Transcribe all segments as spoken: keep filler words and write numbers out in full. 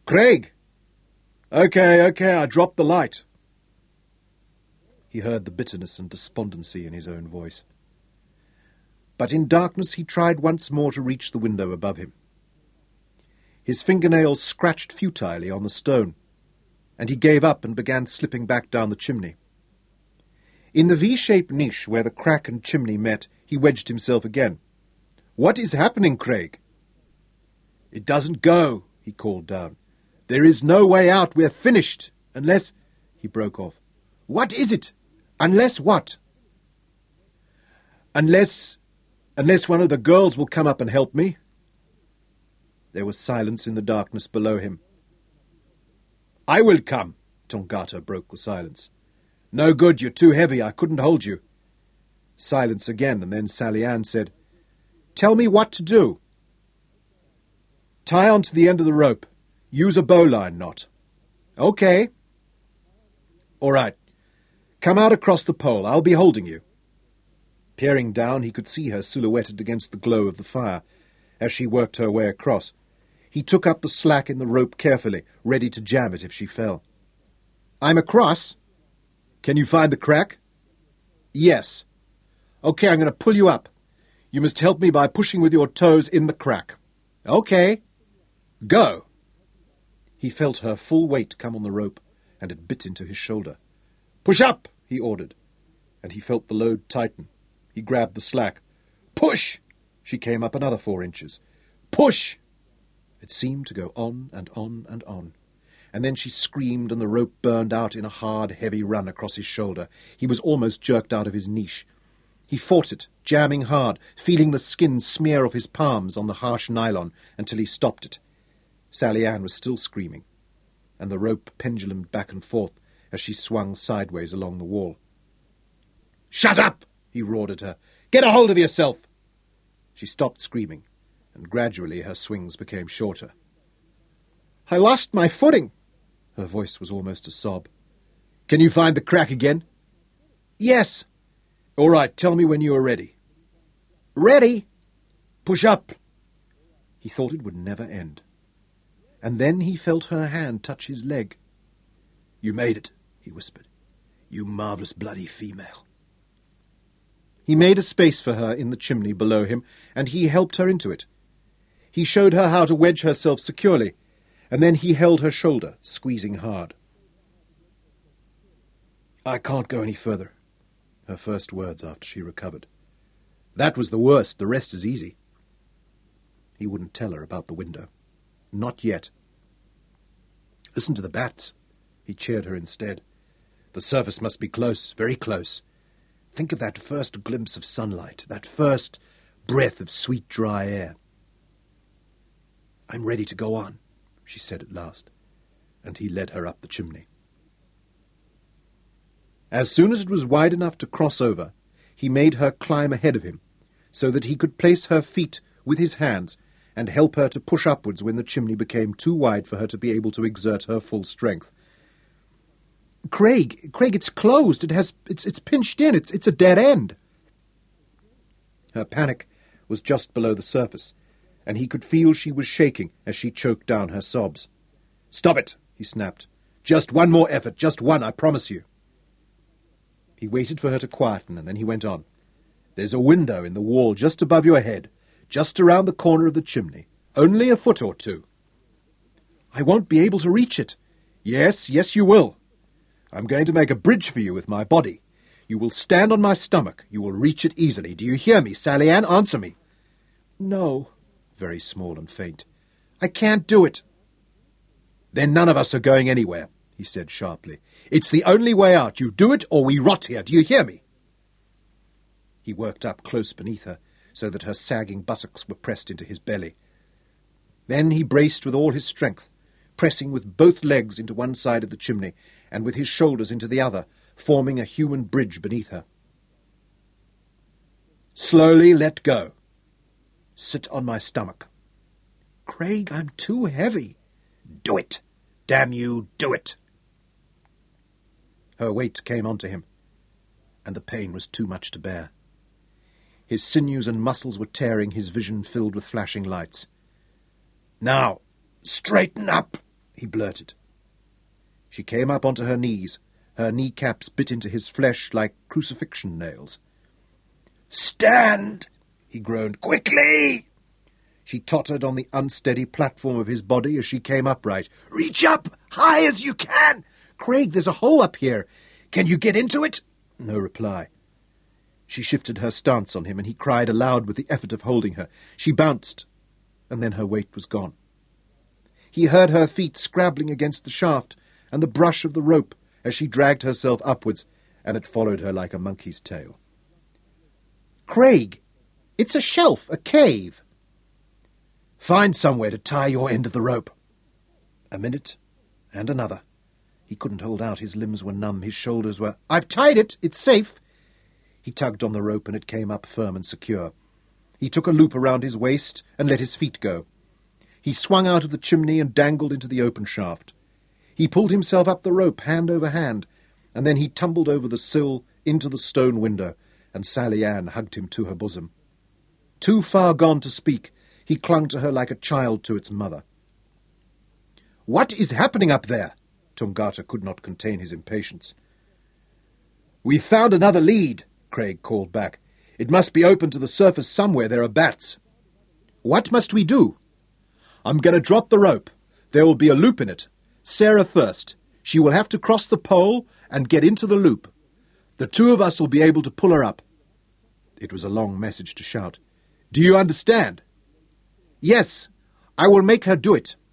Craig! Okay, okay, I dropped the light. He heard the bitterness and despondency in his own voice. But in darkness he tried once more to reach the window above him. His fingernails scratched futilely on the stone, and he gave up and began slipping back down the chimney. In the V-shaped niche where the crack and chimney met, he wedged himself again. "What is happening, Craig?" "It doesn't go," he called down. "There is no way out. We're finished. Unless—" He broke off. "What is it? Unless what?" Unless... unless one of the girls will come up and help me." There was silence in the darkness below him. "I will come," Tongata broke the silence. "No good, you're too heavy, I couldn't hold you." Silence again, and then Sally Ann said, "Tell me what to do." "Tie on to the end of the rope. Use a bowline knot." "Okay." "All right. Come out across the pole. I'll be holding you." Peering down, he could see her silhouetted against the glow of the fire as she worked her way across. He took up the slack in the rope carefully, ready to jam it if she fell. "I'm across." "Can you find the crack?" "Yes." "Okay, I'm going to pull you up. You must help me by pushing with your toes in the crack." "Okay." "Go." He felt her full weight come on the rope, and it bit into his shoulder. "Push up," he ordered, and he felt the load tighten. He grabbed the slack. "Push!" She came up another four inches. "Push!" It seemed to go on and on and on. And then she screamed, and the rope burned out in a hard, heavy run across his shoulder. He was almost jerked out of his niche. He fought it, jamming hard, feeling the skin smear off his palms on the harsh nylon until he stopped it. Sally Ann was still screaming, and the rope pendulumed back and forth as she swung sideways along the wall. "Shut up!" he roared at her. "Get a hold of yourself!" She stopped screaming, and gradually her swings became shorter. "I lost my footing." Her voice was almost a sob. "Can you find the crack again?" "Yes." "All right, tell me when you are ready." "Ready." "Push up." He thought it would never end. And then he felt her hand touch his leg. "You made it," he whispered. "You marvellous bloody female." He made a space for her in the chimney below him, and he helped her into it. He showed her how to wedge herself securely, and then he held her shoulder, squeezing hard. "I can't go any further," her first words after she recovered. "That was the worst, the rest is easy." He wouldn't tell her about the window. Not yet. "Listen to the bats." He cheered her instead. "The surface must be close, very close. Think of that first glimpse of sunlight, that first breath of sweet, dry air." "I'm ready to go on," she said at last, and he led her up the chimney. As soon as it was wide enough to cross over, he made her climb ahead of him, so that he could place her feet with his hands and help her to push upwards when the chimney became too wide for her to be able to exert her full strength. Craig, Craig, it's closed. It has, it's, it's pinched in. It's, it's a dead end." Her panic was just below the surface, and he could feel she was shaking as she choked down her sobs. "Stop it," he snapped. "Just one more effort, just one, I promise you." He waited for her to quieten, and then he went on. "There's a window in the wall just above your head, just around the corner of the chimney, only a foot or two." "I won't be able to reach it." "Yes, yes you will. I'm going to make a bridge for you with my body. You will stand on my stomach. You will reach it easily. Do you hear me, Sally Ann? Answer me." "No," very small and faint. "I can't do it." "Then none of us are going anywhere," he said sharply. "It's the only way out. You do it or we rot here. Do you hear me?" He worked up close beneath her, so that her sagging buttocks were pressed into his belly. Then he braced with all his strength, pressing with both legs into one side of the chimney and with his shoulders into the other, forming a human bridge beneath her. "Slowly let go. Sit on my stomach." "Craig, I'm too heavy." "Do it! Damn you, do it!" Her weight came onto him, and the pain was too much to bear. His sinews and muscles were tearing, his vision filled with flashing lights. "Now, straighten up," he he blurted. She came up onto her knees. Her kneecaps bit into his flesh like crucifixion nails. "Stand!" he groaned. "Quickly!" She tottered on the unsteady platform of his body as she came upright. "Reach up, high as you can! Craig, there's a hole up here. Can you get into it?" No reply. She shifted her stance on him, and he cried aloud with the effort of holding her. She bounced, and then her weight was gone. He heard her feet scrabbling against the shaft, and the brush of the rope as she dragged herself upwards, and it followed her like a monkey's tail. "Craig, it's a shelf, a cave." "Find somewhere to tie your end of the rope." A minute, and another. He couldn't hold out. His limbs were numb. His shoulders were... "I've tied it. It's safe." He tugged on the rope, and it came up firm and secure. He took a loop around his waist and let his feet go. He swung out of the chimney and dangled into the open shaft. He pulled himself up the rope, hand over hand, and then he tumbled over the sill into the stone window, and Sally Ann hugged him to her bosom. Too far gone to speak, he clung to her like a child to its mother. "What is happening up there?" Tungata could not contain his impatience. "We've found another lead," Craig called back. "It must be open to the surface somewhere. There are bats." "What must we do?" "I'm going to drop the rope. There will be a loop in it. Sarah first. She will have to cross the pole and get into the loop. The two of us will be able to pull her up." It was a long message to shout. "Do you understand?" "Yes, I will make her do it."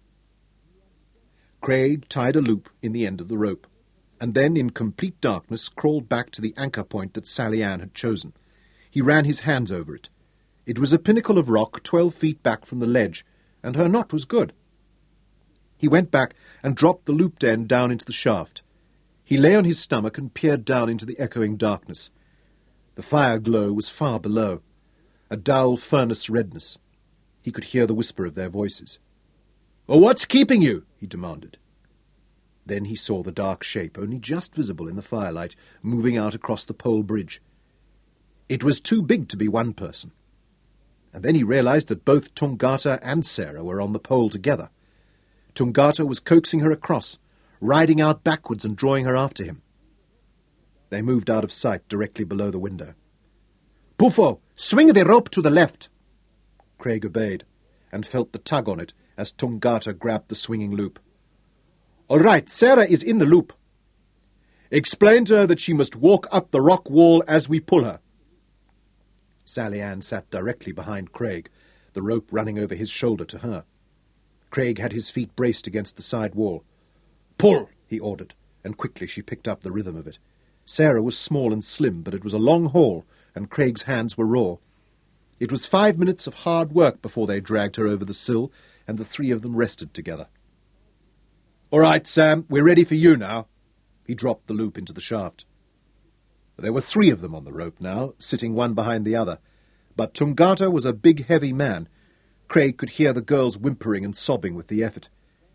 Craig tied a loop in the end of the rope, and then in complete darkness crawled back to the anchor point that Sally Ann had chosen. He ran his hands over it. It was a pinnacle of rock twelve feet back from the ledge, and her knot was good. He went back and dropped the looped end down into the shaft. He lay on his stomach and peered down into the echoing darkness. The fire glow was far below, a dull furnace redness. He could hear the whisper of their voices. "Well, what's keeping you?" he demanded. Then he saw the dark shape, only just visible in the firelight, moving out across the pole bridge. It was too big to be one person. And then he realized that both Tungata and Sarah were on the pole together. Tungata was coaxing her across, riding out backwards and drawing her after him. They moved out of sight directly below the window. "Pufo, swing the rope to the left." Craig obeyed, and felt the tug on it as Tungata grabbed the swinging loop. "All right, Sarah is in the loop." "Explain to her that she must walk up the rock wall as we pull her." Sally Ann sat directly behind Craig, the rope running over his shoulder to her. Craig had his feet braced against the side wall. "Pull," he ordered, and quickly she picked up the rhythm of it. Sarah was small and slim, but it was a long haul, and Craig's hands were raw. It was five minutes of hard work before they dragged her over the sill, and the three of them rested together. "All right, Sam, we're ready for you now." He dropped the loop into the shaft. There were three of them on the rope now, sitting one behind the other, but Tungata was a big, heavy man. Craig could hear the girls whimpering and sobbing with the effort.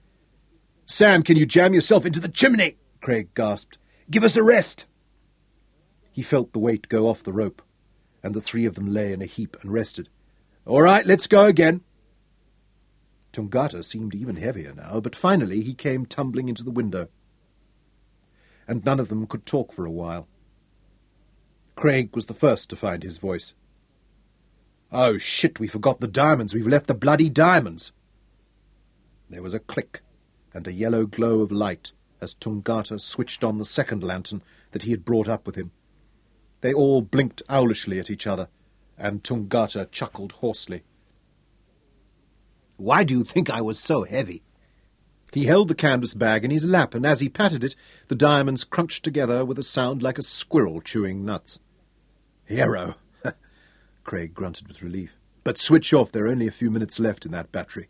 "Sam, can you jam yourself into the chimney?" Craig gasped. "Give us a rest." He felt the weight go off the rope, and the three of them lay in a heap and rested. "All right, let's go again." Tungata seemed even heavier now, but finally he came tumbling into the window. And none of them could talk for a while. Craig was the first to find his voice. "Oh, shit, we forgot the diamonds. We've left the bloody diamonds." There was a click and a yellow glow of light as Tungata switched on the second lantern that he had brought up with him. They all blinked owlishly at each other, and Tungata chuckled hoarsely. "Why do you think I was so heavy?" He held the canvas bag in his lap, and as he patted it, the diamonds crunched together with a sound like a squirrel chewing nuts. "Hero," Craig grunted with relief. "But switch off, there are only a few minutes left in that battery."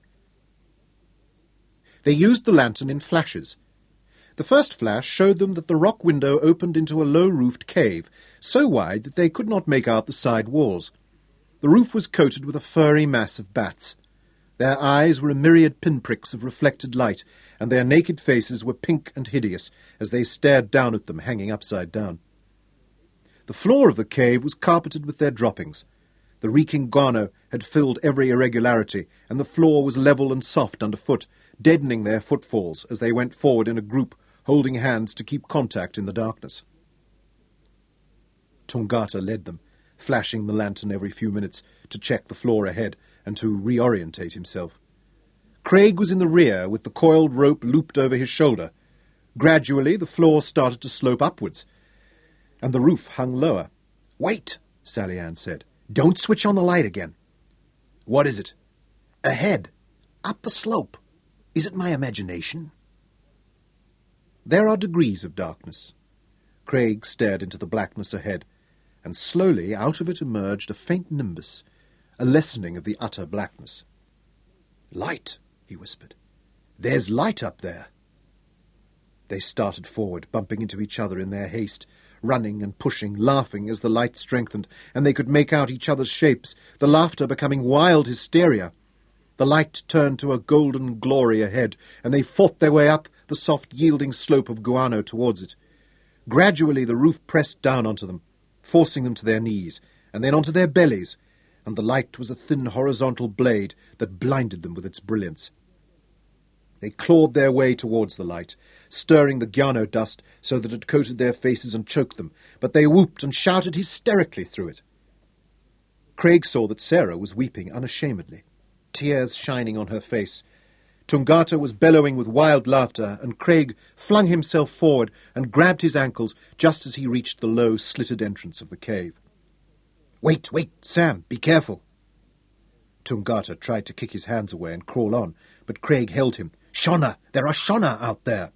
They used the lantern in flashes. The first flash showed them that the rock window opened into a low-roofed cave, so wide that they could not make out the side walls. The roof was coated with a furry mass of bats. Their eyes were a myriad pinpricks of reflected light, and their naked faces were pink and hideous as they stared down at them, hanging upside down. The floor of the cave was carpeted with their droppings. The reeking guano had filled every irregularity, and the floor was level and soft underfoot, deadening their footfalls as they went forward in a group, holding hands to keep contact in the darkness. Tungata led them, flashing the lantern every few minutes to check the floor ahead and to reorientate himself. Craig was in the rear with the coiled rope looped over his shoulder. Gradually the floor started to slope upwards, and the roof hung lower. "Wait," Sally Ann said. "Don't switch on the light again." "What is it?" "Ahead. Up the slope. Is it my imagination?" There are degrees of darkness. Craig stared into the blackness ahead, and slowly out of it emerged a faint nimbus, a lessening of the utter blackness. "Light," he whispered. "There's light up there." They started forward, bumping into each other in their haste, running and pushing, laughing as the light strengthened, and they could make out each other's shapes, the laughter becoming wild hysteria. The light turned to a golden glory ahead, and they fought their way up the soft, yielding slope of guano towards it. Gradually the roof pressed down onto them, forcing them to their knees, and then onto their bellies, and the light was a thin horizontal blade that blinded them with its brilliance. They clawed their way towards the light, stirring the guano dust so that it coated their faces and choked them, but they whooped and shouted hysterically through it. Craig saw that Sarah was weeping unashamedly, tears shining on her face. Tungata was bellowing with wild laughter, and Craig flung himself forward and grabbed his ankles just as he reached the low, slitted entrance of the cave. "Wait, wait, Sam, be careful." Tungata tried to kick his hands away and crawl on, but Craig held him. "Shona! There are Shona out there!"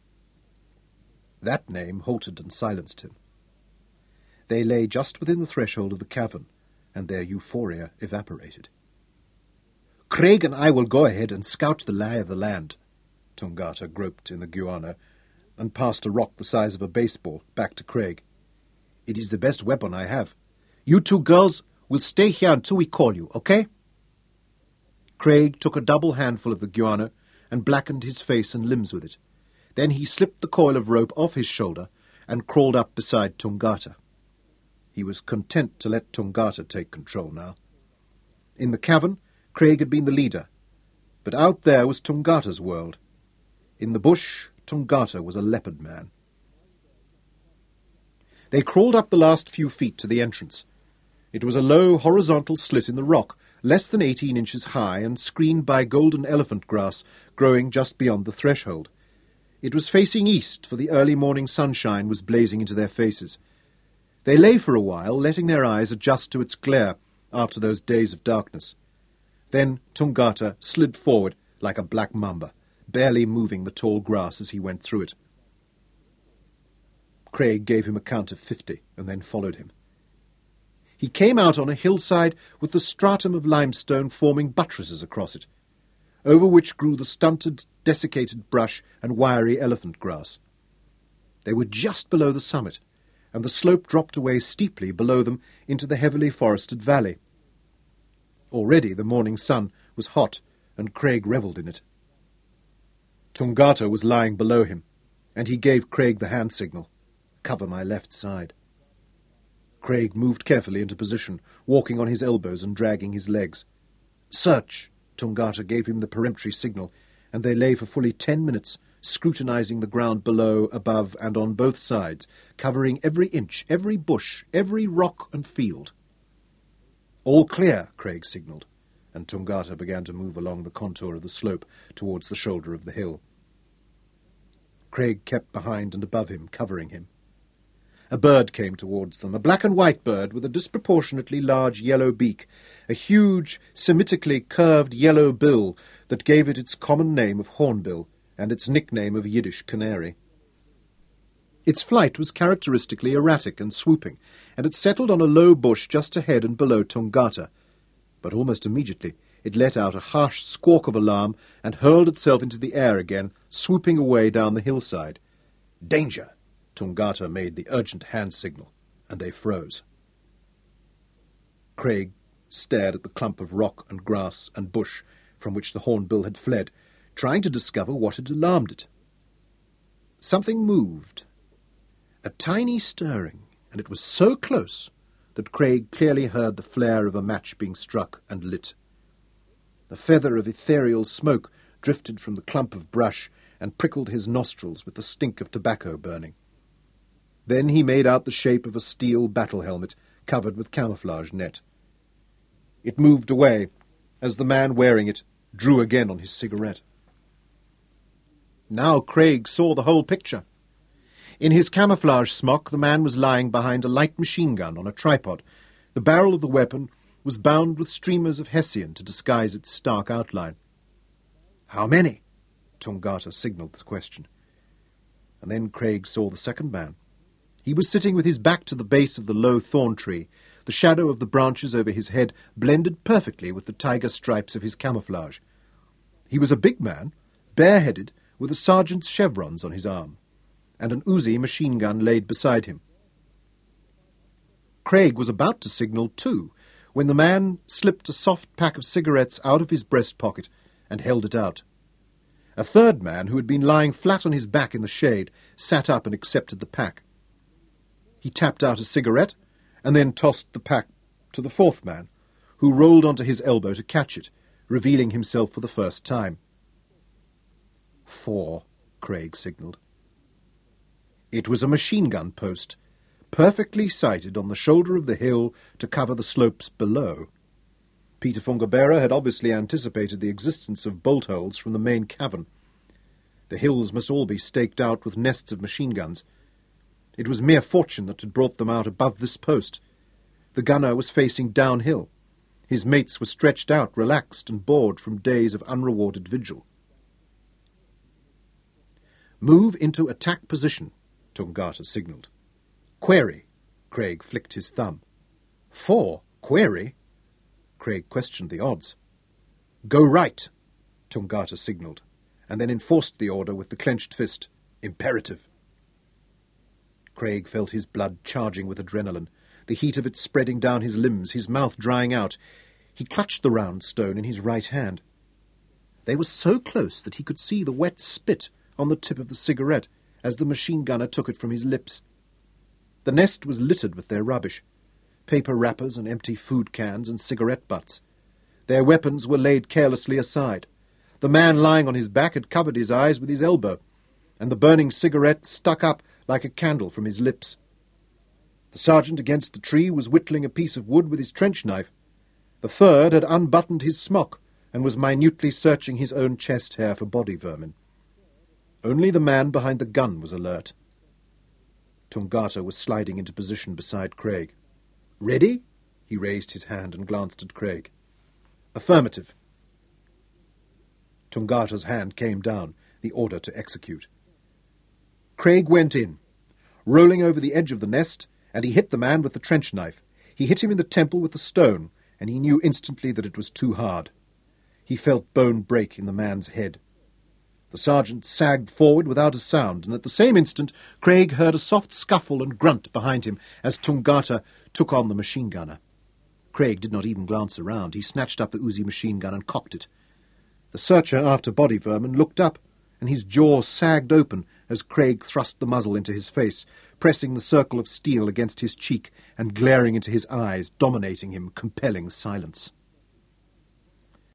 That name halted and silenced him. They lay just within the threshold of the cavern, and their euphoria evaporated. "Craig and I will go ahead and scout the lie of the land." Tungata groped in the guano and passed a rock the size of a baseball back to Craig. "It is the best weapon I have. You two girls will stay here until we call you, okay?" Craig took a double handful of the guano and blackened his face and limbs with it. Then he slipped the coil of rope off his shoulder and crawled up beside Tungata. He was content to let Tungata take control now. In the cavern, Craig had been the leader, but out there was Tungata's world. In the bush, Tungata was a leopard man. They crawled up the last few feet to the entrance. It was a low, horizontal slit in the rock, less than eighteen inches high and screened by golden elephant grass growing just beyond the threshold. It was facing east, for the early morning sunshine was blazing into their faces. They lay for a while, letting their eyes adjust to its glare after those days of darkness. Then Tungata slid forward like a black mamba, barely moving the tall grass as he went through it. Craig gave him a count of fifty and then followed him. He came out on a hillside with the stratum of limestone forming buttresses across it, over which grew the stunted, desiccated brush and wiry elephant grass. They were just below the summit, and the slope dropped away steeply below them into the heavily forested valley. Already the morning sun was hot, and Craig revelled in it. Tungata was lying below him, and he gave Craig the hand signal, "Cover my left side." Craig moved carefully into position, walking on his elbows and dragging his legs. "Search!" Tungata gave him the peremptory signal, and they lay for fully ten minutes, scrutinizing the ground below, above, and on both sides, covering every inch, every bush, every rock and field. "All clear," Craig signalled, and Tungata began to move along the contour of the slope towards the shoulder of the hill. Craig kept behind and above him, covering him. A bird came towards them, a black and white bird with a disproportionately large yellow beak, a huge, Semitically curved yellow bill that gave it its common name of hornbill and its nickname of Yiddish canary. Its flight was characteristically erratic and swooping, and it settled on a low bush just ahead and below Tungata. But almost immediately it let out a harsh squawk of alarm and hurled itself into the air again, swooping away down the hillside. "Danger!" Tungata made the urgent hand signal, and they froze. Craig stared at the clump of rock and grass and bush from which the hornbill had fled, trying to discover what had alarmed it. Something moved. A tiny stirring, and it was so close that Craig clearly heard the flare of a match being struck and lit. A feather of ethereal smoke drifted from the clump of brush and prickled his nostrils with the stink of tobacco burning. Then he made out the shape of a steel battle helmet covered with camouflage net. It moved away as the man wearing it drew again on his cigarette. Now Craig saw the whole picture. In his camouflage smock, the man was lying behind a light machine gun on a tripod. The barrel of the weapon was bound with streamers of hessian to disguise its stark outline. "How many?" Tungata signalled the question. And then Craig saw the second man. He was sitting with his back to the base of the low thorn tree. The shadow of the branches over his head blended perfectly with the tiger stripes of his camouflage. He was a big man, bareheaded, with a sergeant's chevrons on his arm, and an Uzi machine gun laid beside him. Craig was about to signal too, when the man slipped a soft pack of cigarettes out of his breast pocket and held it out. A third man, who had been lying flat on his back in the shade, sat up and accepted the pack. He tapped out a cigarette and then tossed the pack to the fourth man, who rolled onto his elbow to catch it, revealing himself for the first time. Four, Craig signalled. It was a machine gun post, perfectly sited on the shoulder of the hill to cover the slopes below. Peter Fungabeira had obviously anticipated the existence of bolt holes from the main cavern. The hills must all be staked out with nests of machine guns. It was mere fortune that had brought them out above this post. The gunner was facing downhill. His mates were stretched out, relaxed and bored from days of unrewarded vigil. "Move into attack position," Tungata signalled. "Query." Craig flicked his thumb. "Four? Query?" Craig questioned the odds. "Go right," Tungata signalled, and then enforced the order with the clenched fist. "Imperative." Craig felt his blood charging with adrenaline, the heat of it spreading down his limbs, his mouth drying out. He clutched the round stone in his right hand. They were so close that he could see the wet spit on the tip of the cigarette as the machine gunner took it from his lips. The nest was littered with their rubbish, paper wrappers and empty food cans and cigarette butts. Their weapons were laid carelessly aside. The man lying on his back had covered his eyes with his elbow, and the burning cigarette stuck up like a candle from his lips. The sergeant against the tree was whittling a piece of wood with his trench knife. The third had unbuttoned his smock and was minutely searching his own chest hair for body vermin. Only the man behind the gun was alert. Tungata was sliding into position beside Craig. "Ready?" He raised his hand and glanced at Craig. "Affirmative." Tungata's hand came down, the order to execute. Craig went in, rolling over the edge of the nest, and he hit the man with the trench knife. He hit him in the temple with the stone, and he knew instantly that it was too hard. He felt bone break in the man's head. The sergeant sagged forward without a sound, and at the same instant Craig heard a soft scuffle and grunt behind him as Tungata took on the machine gunner. Craig did not even glance around. He snatched up the Uzi machine gun and cocked it. The searcher after body vermin looked up, and his jaw sagged open as Craig thrust the muzzle into his face, pressing the circle of steel against his cheek and glaring into his eyes, dominating him, compelling silence.